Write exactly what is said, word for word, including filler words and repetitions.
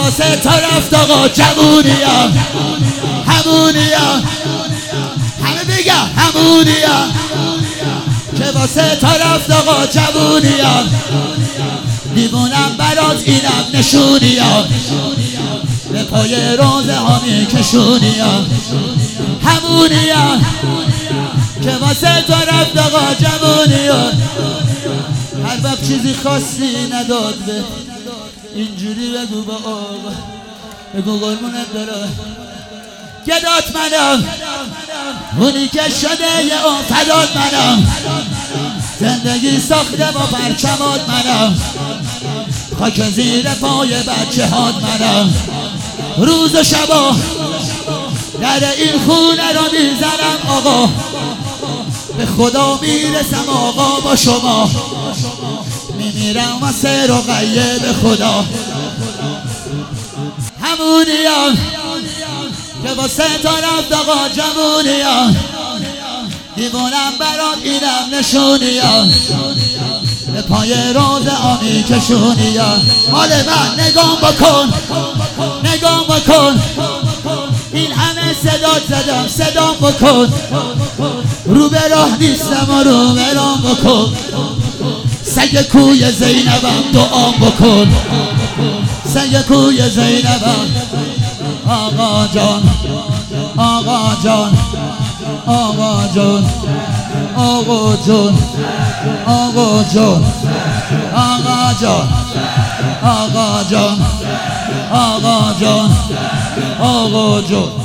واسه تا رفت آقا جوونیا همونیا همه بگم همونیا که واسه تا رفت آقا جوونیا دیوونم برات اینم نشونیا به پای روزه ها میکشونیا همونیا که واسه تا رفت آقا جوونیا هر وقت چیزی خاصی نداد به اینجوری بگو با آقا بگو قربونت برا گدات منم اونی که شده یه اون فدات منم زندگی ساخته با پرچمات منم خاک زیر پای بچه هات منم روز و شبا در این خونه را میزنم آقا به خدا میرسم آقا با شما میمیرم واسه رقیه به خدا همونیم که واسه تا رفت آقا جوونیم دیوانم برات اینم نشونیم به پای روز آمی کشونیم مال من نگام بکن نگام بکن این همه صدات زدم صدام بکن رو به راه نیستم و رو به راه بکن سگ کوی زینبم دعام بکن سگ کوی زینبم آقا جان آقا جان آقا جان آقا جان آقا جان آقا جان آقا جان آقا جان آقا جان